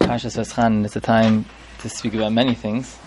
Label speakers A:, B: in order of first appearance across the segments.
A: Parshas Vaischanan is a time to speak about many things.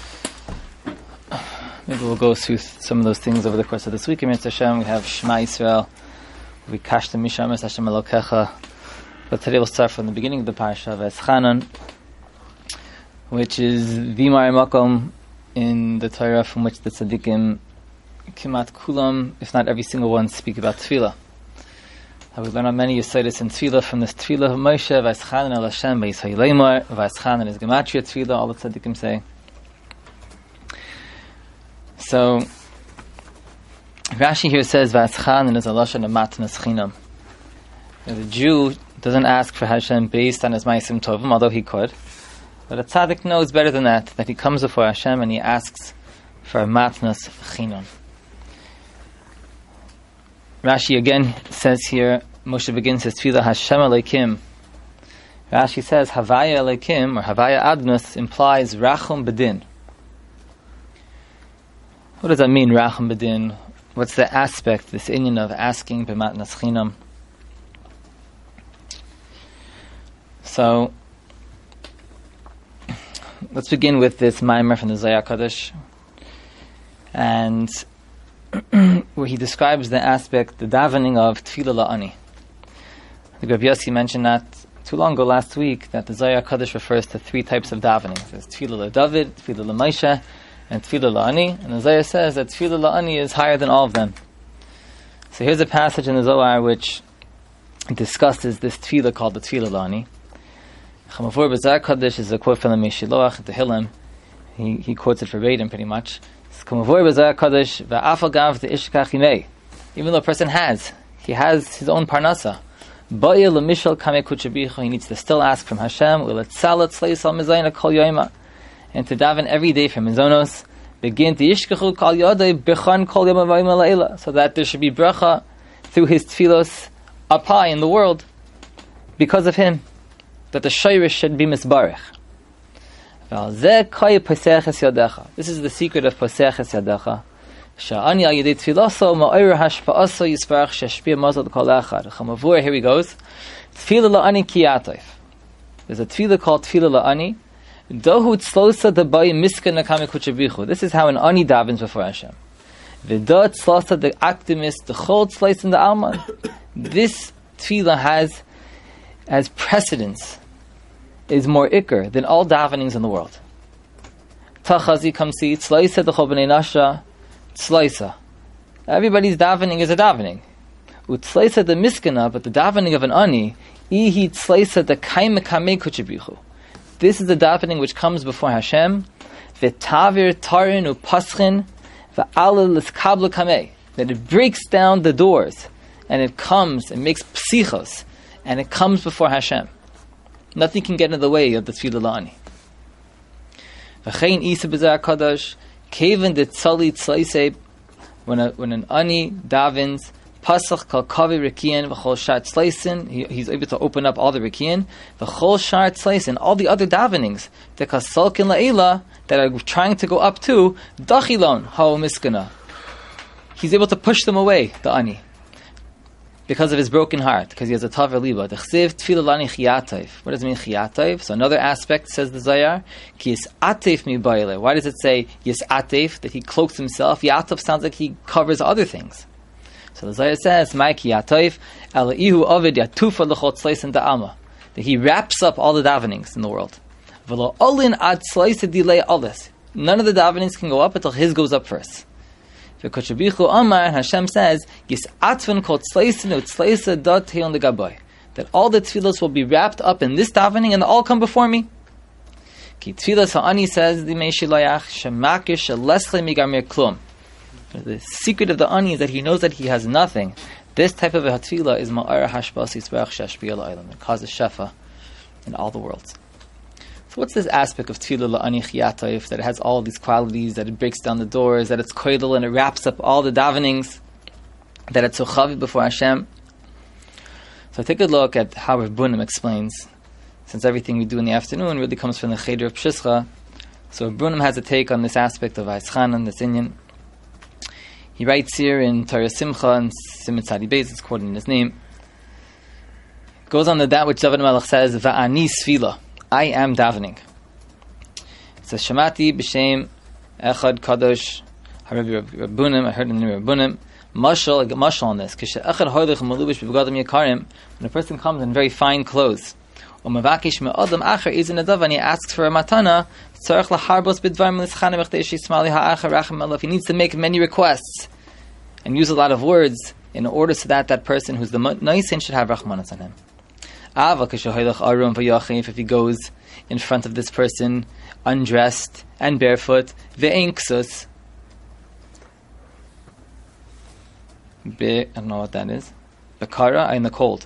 A: Maybe we'll go through some of those things over the course of this week. In Mitzvah Hashem, we have Shema Yisrael, we Kashta Mishamas Hashem Elokecha. But today we'll start from the beginning of the Parsha, Vaischanan, which is Vimar Makom in the Torah from which the Tzaddikim, Kimat Kulam, if not every single one, speak about Tefillah. We learn on many Yesodis in Tefillah from this Tefillah of Moshe, Vaischanan el Hashem, Vayishay Leimar, Vaischanan is Gematria Tefillah, all the Tzaddikim say. So, Rashi here says, Vaischanan is a Lashon of Matnas Chinam. The Jew doesn't ask for Hashem based on his Ma'asim Tovim, although he could. But a Tzaddik knows better than that he comes before Hashem and he asks for a Matnas Chinam. Rashi again says here, Moshe begins his tefillah, Hashem Elokim. Rashi says, Havaya Elokim, or Havaya Adnus, implies Rachum Bedin. What does that mean, Rachum Bedin? What's the aspect, this inyan of asking B'matnas Chinam? So, let's begin with this Maimer from the Zohar Kodesh, and where he describes the aspect, the davening of Tefillah La'ani. The Rav Yossi mentioned not too long ago last week that the Zohar Kodesh refers to three types of davening. There's Tefillah LaDavid, Tefillah LaMoshe, and Tefillah La'ani. And the Zohar says that Tefillah La'ani is higher than all of them. So here's a passage in the Zohar which discusses this Tefillah called the Tefillah La'ani. Chamavur B'Zohar Kodesh is a quote from the Meshiloach, the Hillim. He quotes it verbatim pretty much. Even though a person has his own parnasa, he needs to still ask from Hashem and to daven every day from Mizonos, so that there should be bracha through his tefillos up high in the world because of him, that the shayrish should be misbarech. This is the secret of Poseches Yadecha. Here he goes. Tefillah La'ani Kiyatayf. There's a tefillah called Tefillah La'ani. This is how an ani davens before Hashem. The activist, the chol tzlois in the alman. This tefillah has as precedence, is more ikr than all davenings in the world. Tachazi kamsi tzlaisa d'chol b'nei nasha tzlaisa. Everybody's davening is a davening. Utzlaisa the miskana, but the davening of an ani, ihi tzlaisa the kaime kamei kuchibichu. This is the davening which comes before Hashem. V'tavir tarin upaschin v'alel l'skabla kamei. That it breaks down the doors and it comes and makes psichos and it comes before Hashem. Nothing can get in the way of the Tefillah La'ani. V'chein isa b'Zohar Kodesh, keven de tzali tzlaisei, when an ani davens, pasach kal kavi rikian v'chol shar tzlaisin, he's able to open up all the rikian, v'chol shar tzlaisin, all the other davenings, the kasalkin la'ila, that are trying to go up to, dachilon ha'o miskana. He's able to push them away, the ani, because of his broken heart, because he has a taver liba. Dechsev tefillah lani chiyatayv. What does it mean chiyatayv? So another aspect, says the Zohar, ki yis atayv mi baile. Why does it say yis atayv, that he cloaks himself? Yatayv sounds like he covers other things. So the Zohar says, my kiyatayv, ala ihu ovid yatufa l'chot tzleisin da'ama. That he wraps up all the davenings in the world. V'lo olin ad tzleisin dilei olis. None of the davenings can go up until his goes up first. Hashem says, that all the tefillos will be wrapped up in this davening and all come before me. Says the The secret of the ani is that he knows that he has nothing. This type of a tefillah is ma'ara hashbas yisbarach shashbiya la'olam. It causes shefa in all the worlds. So what's this aspect of Tefillah La'ani Chiyatayv, that it has all these qualities, that it breaks down the doors, that it's koidel and it wraps up all the davenings, that it's so chavi before Hashem? So take a look at how Rav Bunim explains, since everything we do in the afternoon really comes from the Cheder of Pshischa. So Rav Bunim has a take on this aspect of Vaischanan, this inyan. He writes here in Torah Simcha and Siman Tzadi Beis, it's quoting his name. Goes on to that which David Melech says, Va'ani Sfila. I am davening. It says, Shamati b'shem echad kadosh harabi Rabbunim. I heard in the name of Rabbunim. Mashal, I get mashal on this. When a person comes in very fine clothes, and he asks for a matana, he needs to make many requests and use a lot of words in order so that that person who's the noisin should have rachmanas on him. If he goes in front of this person undressed and barefoot, I don't know what that is. Bakara in the cold.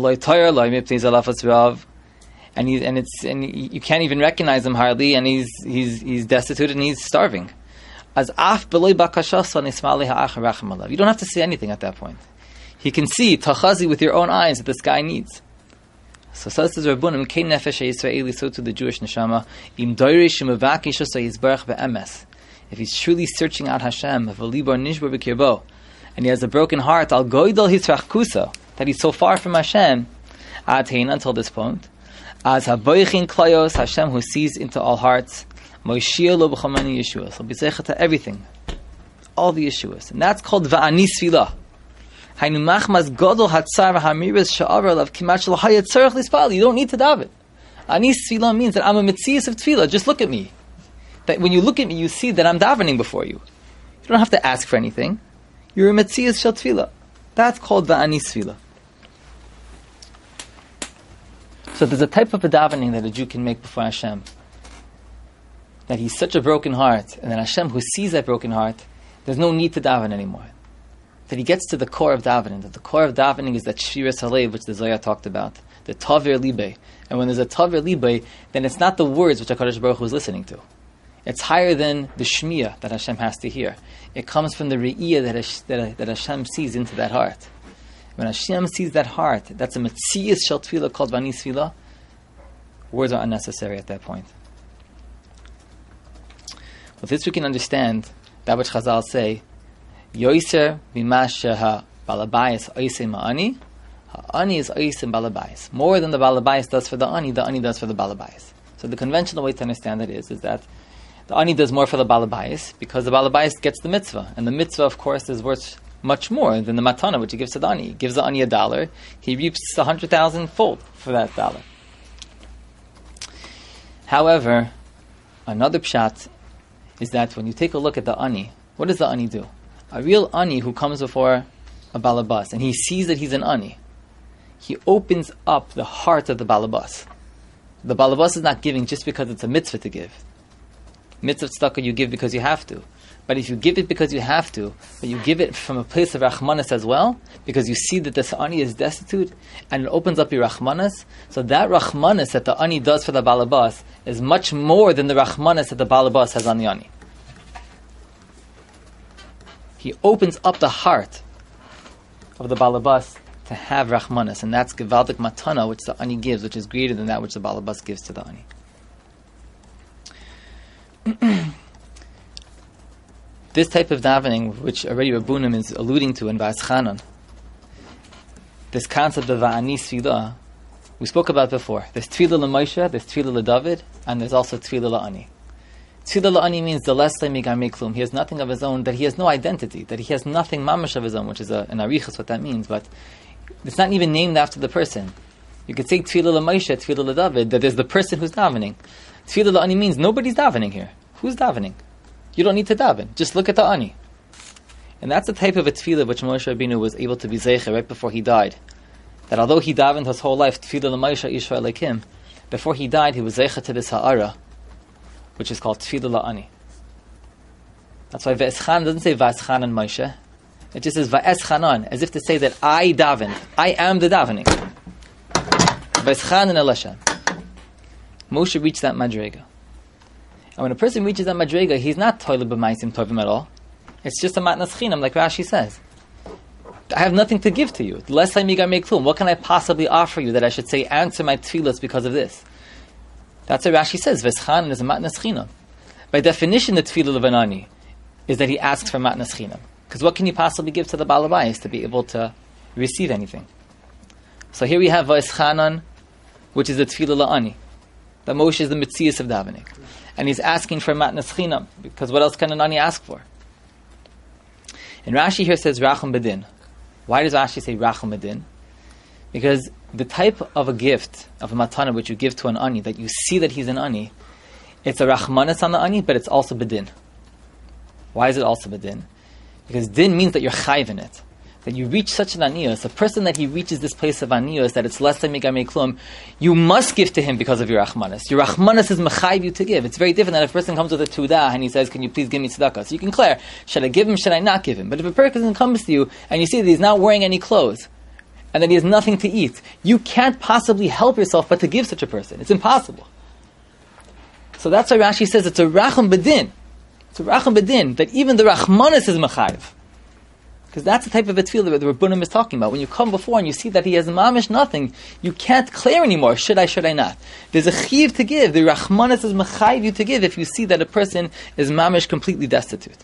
A: And you can't even recognize him hardly, and he's destitute and he's starving. You don't have to say anything at that point. He can see tachazi with your own eyes that this guy needs. So says Rabbunim, Kein nefesh Yisraeli, so to the Jewish neshama, im doirish umevakish yisbarach be'emes. If he's truly searching out Hashem, v'libar nishbar b'kirbo, and he has a broken heart, al goydel hisrachkusa, that he's so far from Hashem, adhein until this point, as haboichin klayos, Hashem who sees into all hearts, moishia lo b'chamani yeshuas, he'll be zeicha to everything, all the yeshuas, and that's called va'ani sfilah. Hainu machmas godol hatzar v'hamiris sha'avar lav kimat shel hayat tzarech lispal. You don't need to daven. Ani sfilah means that I'm a mitzias of tefillah. Just look at me. That when you look at me, you see that I'm davening before you. You don't have to ask for anything. You're a mitzias shel tefillah. That's called va'ani sfilah. So there's a type of a davening that a Jew can make before Hashem. That he's such a broken heart, and then Hashem who sees that broken heart, there's no need to daven anymore. That he gets to the core of davening. That the core of davening is that shviras halev, which the Zohar talked about, the tavir libe. And when there's a tavir libe, then it's not the words which HaKadosh Baruch Hu is listening to. It's higher than the shmiyah that Hashem has to hear. It comes from the re'iyah that Hashem sees into that heart. When Hashem sees that heart, that's a metzias shel tefillah called v'ani sfilah. Words are unnecessary at that point. With this we can understand that which Chazal say, Yoiser b'masha ha-balabayis oisei ma'ani, ha-ani is oisei balabayis. More than the balabayis does for the ani does for the balabayis. So the conventional way to understand it is that the ani does more for the balabayis, because the balabayis gets the mitzvah. And the mitzvah, of course, is worth much more than the matana, which he gives to the ani. He gives the ani $1, he reaps 100,000 fold for that $1. However, another pshat is that when you take a look at the ani, what does the ani do? A real ani who comes before a balabas and he sees that he's an ani, he opens up the heart of the balabas. The balabas is not giving just because it's a mitzvah to give. Mitzvah tzedakah you give because you have to. But if you give it because you have to, but you give it from a place of rachmanas as well, because you see that this ani is destitute, and it opens up your rachmanas, so that rachmanas that the ani does for the balabas is much more than the rachmanas that the balabas has on the ani. He opens up the heart of the balabas to have rachmanas, and that's gevaldik matana, which the ani gives, which is greater than that which the balabas gives to the ani. This type of davening, which already Rabbunim is alluding to in Va'eschanan, this concept of va'ani sfilah, we spoke about before. There's tefillah l'Moshe, there's tefillah l'David, and there's also tefillah l'ani. Tefillah l'ani means the less migar meklum. He has nothing of his own, that he has no identity, that he has nothing mamash of his own, which is an arichas what that means, but it's not even named after the person. You could say tefillah l'Moshe, tefillah l'David, that there's the person who's davening. Tefillah l'ani means nobody's davening here. Who's davening? You don't need to daven. Just look at the ani. And that's the type of a tefillah which Moshe Rabbeinu was able to be zeicher right before he died. That although he davened his whole life, tefillah l'Moshe Yisrael Elokim, before he died, he was zeicher to this ha'ara, which is called tefillah l'ani. That's why Va'eschan doesn't say Va'eschan and Moshe. It just says Va'eschanan, as if to say that I davened. I am the davening. Va'eschan and Elisha. Moshe reached that madrega. And when a person reaches that madrega, he's not toilet b'maisim tovim at all. It's just a matnas chinam, like Rashi says. I have nothing to give to you. Less I migar make klum. What can I possibly offer you that I should say answer my tefillas because of this? That's what Rashi says. V'eschan is a matnas chinam. By definition, the tefillah of an ani is that he asks for matnas chinam. Because what can you possibly give to the balabayis to be able to receive anything? So here we have v'eschanan, which is the tefillah la'ani. that Moshe is the Metzias of davening. And he's asking for matnas chinam, because what else can an ani ask for? And Rashi here says Racham Bedin. Why does Rashi say Racham Bedin? Because the type of a gift, of a matana, which you give to an ani, that you see that he's an ani, it's a rachmanas on the ani, but it's also bedin. Why is it also bedin? Because din means that you're chayv in it. That you reach such an aniyos, a person that he reaches this place of aniyos, that it's less than migamei klum, you must give to him because of your rachmanas. Your rachmanas is mechayv you to give. It's very different than if a person comes with a tudah and he says, can you please give me tzedakah? So you can clear, should I give him, should I not give him? But if a person comes to you and you see that he's not wearing any clothes, and that he has nothing to eat, you can't possibly help yourself but to give such a person. It's impossible. So that's why Rashi says it's a racham bedin. It's a racham bedin, that even the rachmanis is mechayiv. Because that's the type of a tefillah that the Rabbunim is talking about. When you come before and you see that he has mamish nothing, you can't clear anymore. Should I not? There's a chiv to give. The rachmanis is mechayiv you to give if you see that a person is mamish completely destitute.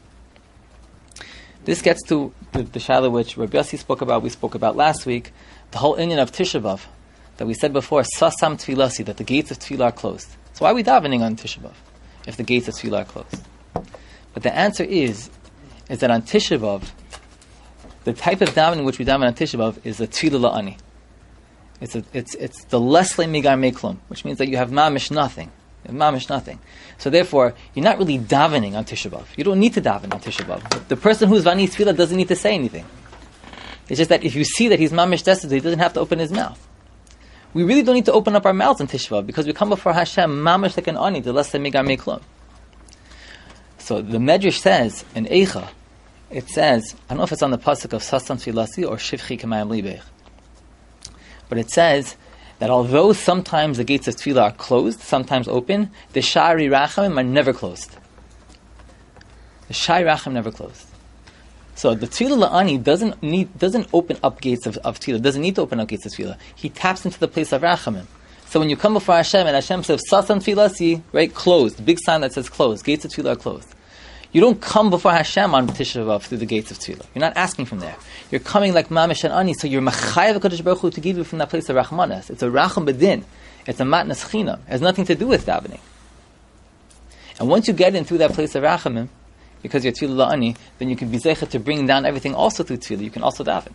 A: This gets to the shaila which Rabbi Yossi spoke about, we spoke about last week, the whole inyan of Tisha B'Av, that we said before, Sasam Tfilasi, that the gates of Tefillah are closed. So why are we davening on Tisha B'Av if the gates of Tefillah are closed? But the answer is that on Tisha B'Av, the type of davening which we daven on Tisha B'Av is a Tefillah La'ani. It's the less migar meklum, which means that you have mamish nothing. You have mamish nothing. So therefore, you're not really davening on Tisha B'Av. You don't need to daven on Tisha B'Av. The person who's vani tefillah doesn't need to say anything. It's just that if you see that he's mamish destitute, he doesn't have to open his mouth. We really don't need to open up our mouths on Tisha B'Av because we come before Hashem mamish like an ani, the less than migar meklum. So the Medrash says in Eicha, it says, I don't know if it's on the pasuk of Sasam Tfilasi or Shivchi Kamayim Libech, but it says that although sometimes the gates of Tefillah are closed, sometimes open, the Shari Rachamim are never closed. The Shari Rachamim never closed. So the Tefillah La'ani doesn't open up gates of Tefillah, doesn't need to open up gates of Tefillah. He taps into the place of Rachamim. So when you come before Hashem and Hashem says, Sasam Tfilasi, right, closed, big sign that says closed, gates of Tefillah are closed. You don't come before Hashem on Tisha B'Av through the gates of Tefillah. You're not asking from there. You're coming like Mamish and Ani, so you're Machayev HaKadosh Baruch Hu to give you from that place of Rachmanas. It's a Racham Bedin. It's a Matnas Chinam. It has nothing to do with davening. And once you get in through that place of Rachamim, because you're Tefillah La'ani, then you can be Zeichet to bring down everything also through Tefillah. You can also daven.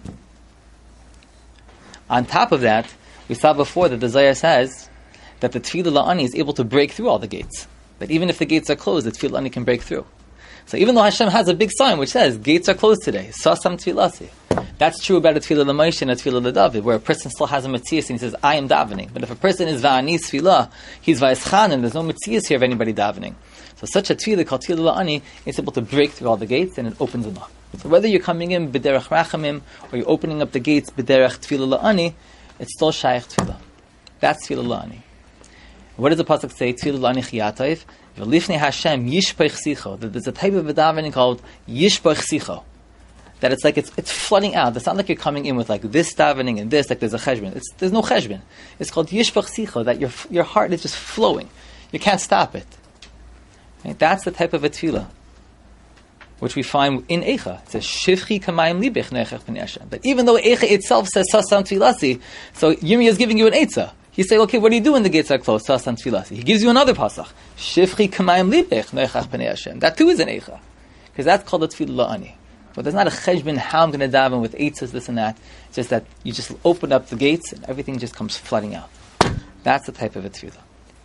A: On top of that, we saw before that the Zohar says that the Tefillah La'ani is able to break through all the gates. That even if the gates are closed, the Tefillah La'ani can break through. So even though Hashem has a big sign which says, gates are closed today, Sasam Tfilasi, that's true about a Tefillah L'Moshe and a Tefillah L'David, where a person still has a Metzias and he says, I am davening. But if a person is Va'ani Tefillah, he's Va'eschan, and there's no Metzias here of anybody davening. So such a Tefillah called Tefillah La'ani is able to break through all the gates and it opens them up. So whether you're coming in B'derech Rachamim or you're opening up the gates B'derech Tefillah La'ani, it's still Shaykh Tefillah. That's Tefillah La'ani. What does the pasuk say? Tefillah La'ani Chiyatayv. V'lifnei Hashem yishpach sicho. There's a type of a davening called yishpach sicho. That it's like it's flooding out. It's not like you're coming in with like this davening and this, like there's a cheshbon. There's no cheshbon. It's called yishpach sicho, that your heart is just flowing. You can't stop it. Right? That's the type of a tefillah which we find in Eicha. It says shivchi kamayim libech nechach b'nei Hashem. That even though Eicha itself says sasam tefilasi, so Yirmiyah is giving you an eitzah. He say, okay, what do you do when the gates are closed? Sasam tefilasi. He gives you another pasach. Shivchi kamayim libech nechach b'nei Hashem. That too is an Eicha. Because that's called a tefillah la'ani. But there's not a cheshbon how I'm going to daven with eitzahs, this and that. It's just that you just open up the gates and everything just comes flooding out. That's the type of a tefillah,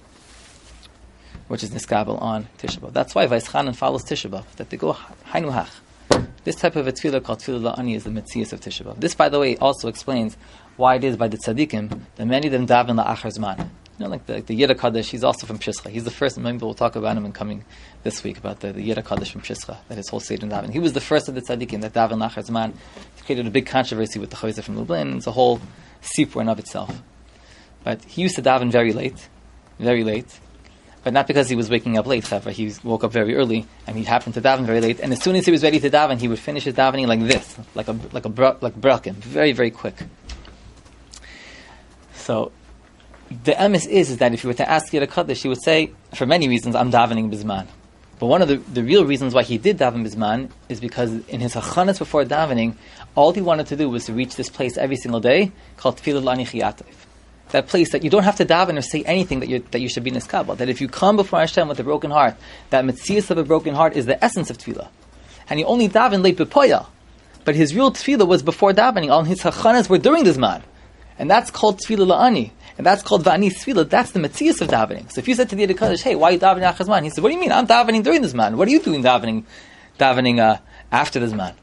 A: which is niskabel on Tisha B'Av. That's why Vaischanan follows Tisha B'Av, that they go hainu hach. This type of a tefillah called tefillah la'ani is the metzias of Tisha B'Av. This, by the way, also explains why it is by the tzaddikim that many of them daven la'achar zman. You know, like the Yeda Kaddish, he's also from Pshischa. He's the first, and maybe we'll talk about him in coming this week, about the Yeda Kaddish from Pshischa, that his whole Seder daven. He was the first of the tzaddikim that daven la'achar zman. It created a big controversy with the Chayzer from Lublin. It's a whole sipur in of itself. But he used to daven very late. But not because he was waking up late, however. He woke up very early, and he happened to daven very late. And as soon as he was ready to daven, he would finish his davening like this, like braken, very, very quick. So the emes is that if you were to ask Yeda Kaddish, he would say, for many reasons, I'm davening bizman. But one of the real reasons why he did daven bizman is because in his hachanas before davening, all he wanted to do was to reach this place every single day called Tefillah La'ani Chiyatayv. that place that you don't have to daven or say anything that you should be niskabel. That if you come before Hashem with a broken heart, that metzias of a broken heart is the essence of tefillah. And he only davened late bepoya. But his real tefillah was before davening. All his hachanas were during the zman. And that's called tefillah la'ani. And that's called va'ani tefillah. That's the metzias of davening. So if you said to the Yid HaKadosh, hey, why are you davening after zman? He said, what do you mean? I'm davening during the zman. What are you doing davening after the zman?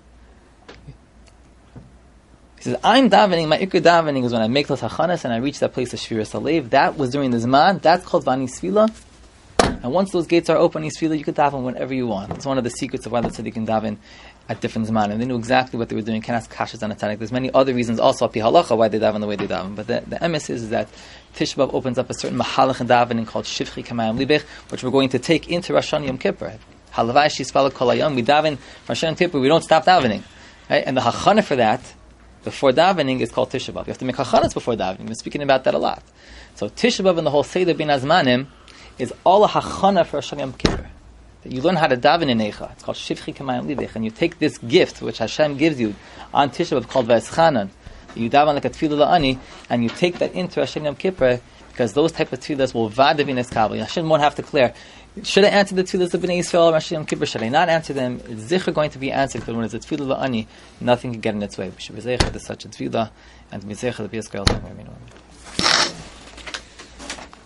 A: He says, I'm davening, my ikr davening is when I make those hachanas and I reach that place of shviras halev. That was during the zman. That's called va'ani tefillah. And once those gates are open, tefillah, you can daven whenever you want. It's one of the secrets of why the tzaddik can daven at different zman. And they knew exactly what they were doing. Can ask kashas on a tzaddik. There's many other reasons also api halacha why they daven the way they daven. But the emes is that Tisha B'Av opens up a certain mahalach in davening called shivchi kamayim libech, which we're going to take into Rosh Hashanah Yom Kippur. Halavai shispala kol hayom. We daven for Rosh Hashanah Yom Kippur. We don't stop davening, right? And the hachana for that before davening is called Tisha B'Av. You have to make hachanas before davening. We've been speaking about that a lot. So Tisha B'Av and the whole Seder bin Azmanim is all a hachana for Rosh Hashanah Yom Kippur. That you learn how to daven in Eicha. It's called Shivchi Kamayim Lidech. And you take this gift, which Hashem gives you on Tisha B'Av, called V'eschanan. You daven like a tefillah la'ani, and you take that into Rosh Hashanah Yom Kippur, because those type of tefillahs will vada v'nes kabel. Hashem won't have to clear. Should I answer the tefillahs of Bnei Yisrael on Rosh Hashanah Yom Kippur? Should I not answer them? It's zikr going to be answered, but when it's a tefillah la'ani, nothing can get in its way. We should be zeicher to such a tefillah, and be zeicher to be a